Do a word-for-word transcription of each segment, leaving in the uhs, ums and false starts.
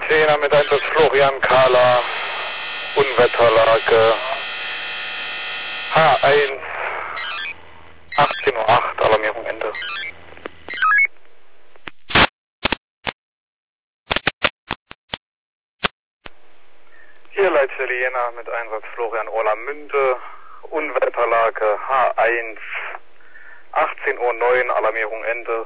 Jena mit Einsatz Florian Kahler, Unwetterlage H eins, achtzehn Uhr acht, Alarmierung Ende. Hier Leitstelle Jena mit Einsatz Florian Orlamünde, Unwetterlage H eins, achtzehn Uhr neun, Alarmierung Ende.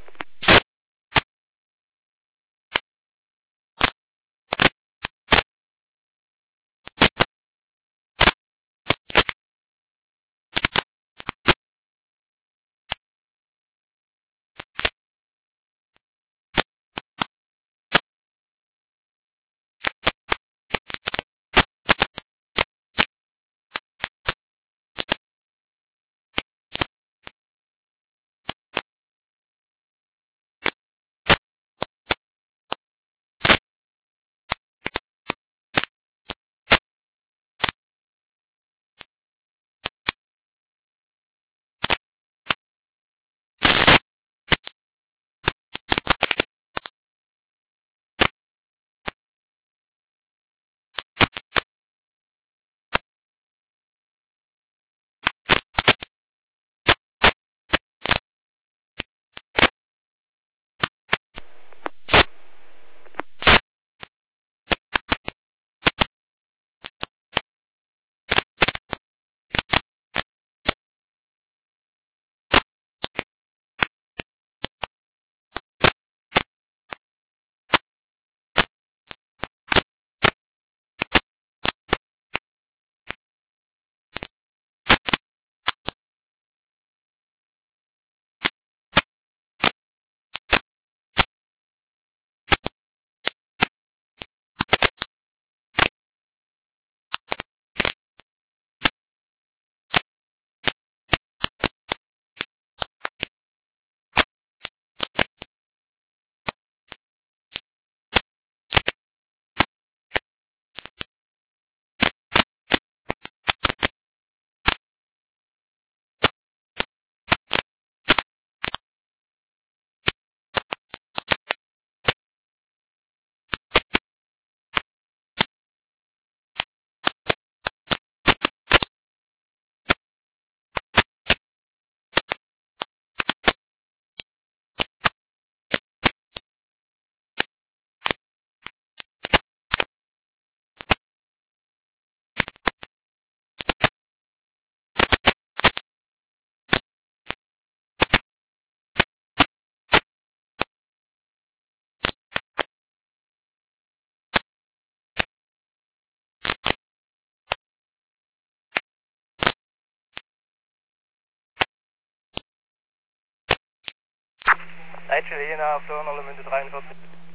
Leitstelle Jena, Florian Orlamünde dreiundvierzig.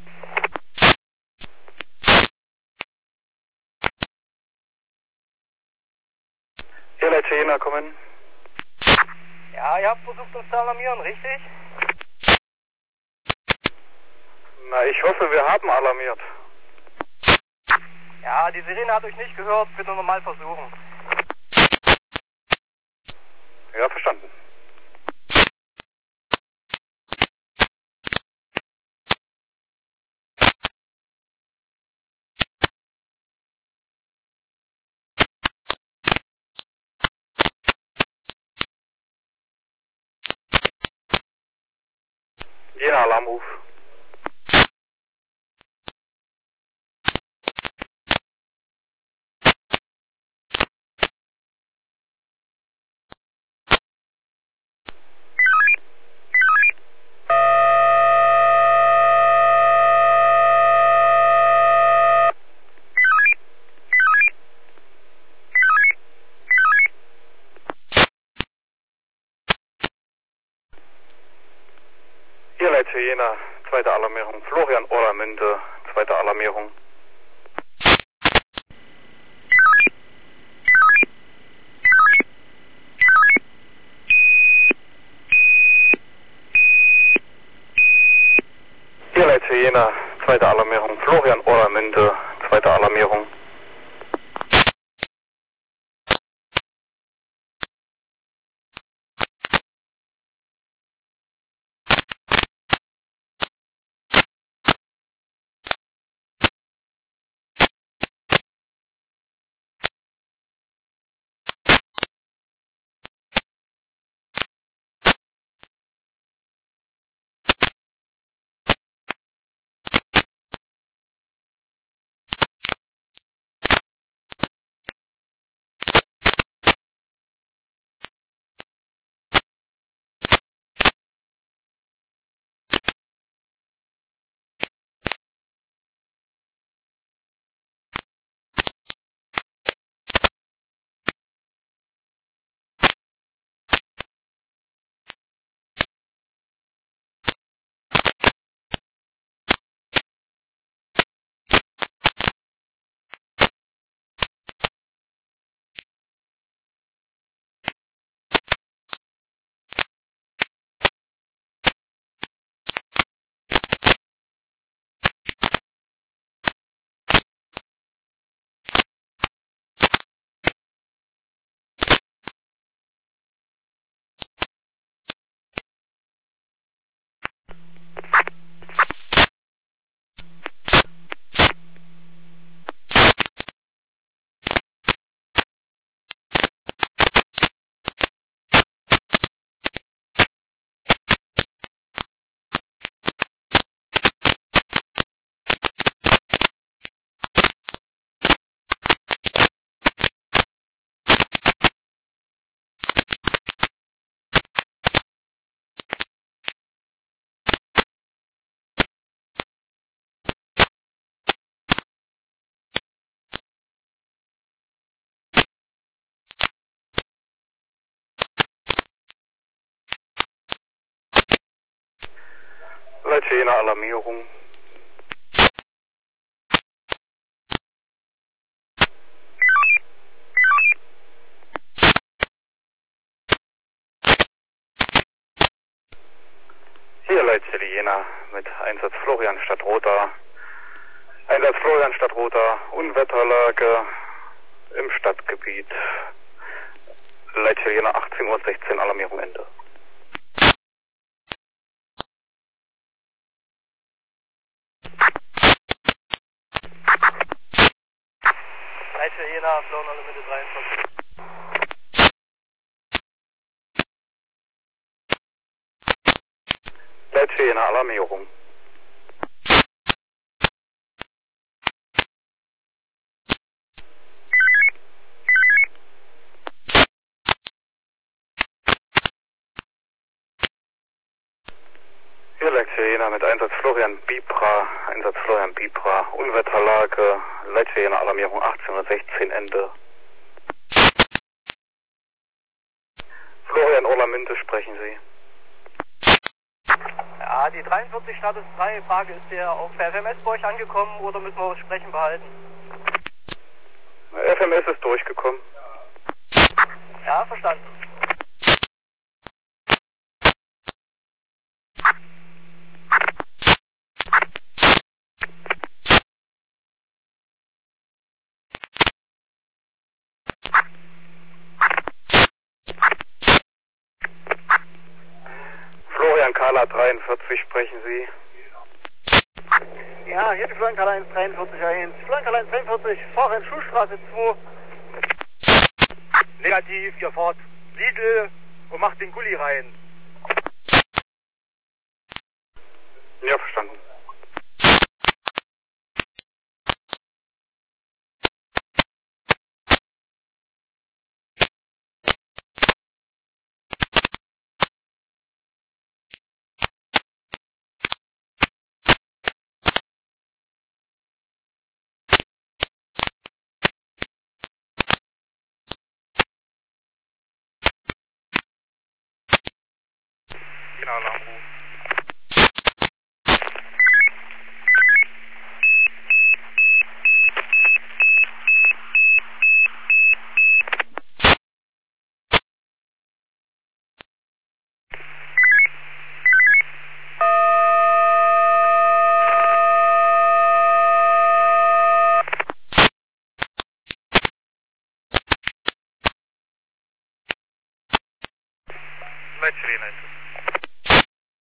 Hier Leitstelle Jena, kommen. Ja, ihr habt versucht uns zu alarmieren, richtig? Na, ich hoffe, wir haben alarmiert. Ja, die Sirene hat euch nicht gehört, bitte nochmal versuchen. Ja, verstanden. Jena, Alarmruf. Hier Leitstelle Jena, zweite Alarmierung. Florian Orlamünde, zweite Alarmierung. Hier Leitstelle Jena, zweite Alarmierung. Florian Orlamünde, zweite Alarmierung. Leitstelle Jena, Alarmierung. Hier Leitstelle Jena mit Einsatz Florian Stadtrotha. Einsatz Florian Stadtrotha, Unwetterlage im Stadtgebiet. Leitstelle Jena achtzehn Uhr sechzehn, Alarmierung Ende. Leitstelle Jena, Blauen alle Mitte dreiundvierzig. Leitstelle Jena, Alarmierung. Hier Leitstelle Jena mit Einsatz Florian Bibra, Einsatz Florian Bibra, Unwetterlage, Leitstelle Jena, Alarmierung achtzehn Uhr sechzehn, Ende. Florian Orlamünde, sprechen Sie. Ja, die dreiundvierzig Status drei, Frage, ist der auf F M S bei euch angekommen oder müssen wir das Sprechen behalten? F M S ist durchgekommen. Ja, verstanden. Florian Kala dreiundvierzig, sprechen Sie. Ja, hier die Florian eins dreiundvierzig eins. Florian eins dreiundvierzig, Fahrer in Schulstraße zwei. Negativ, ihr fahrt Lidl und macht den Gulli rein. Ja, verstanden. Genau, Alarmruf.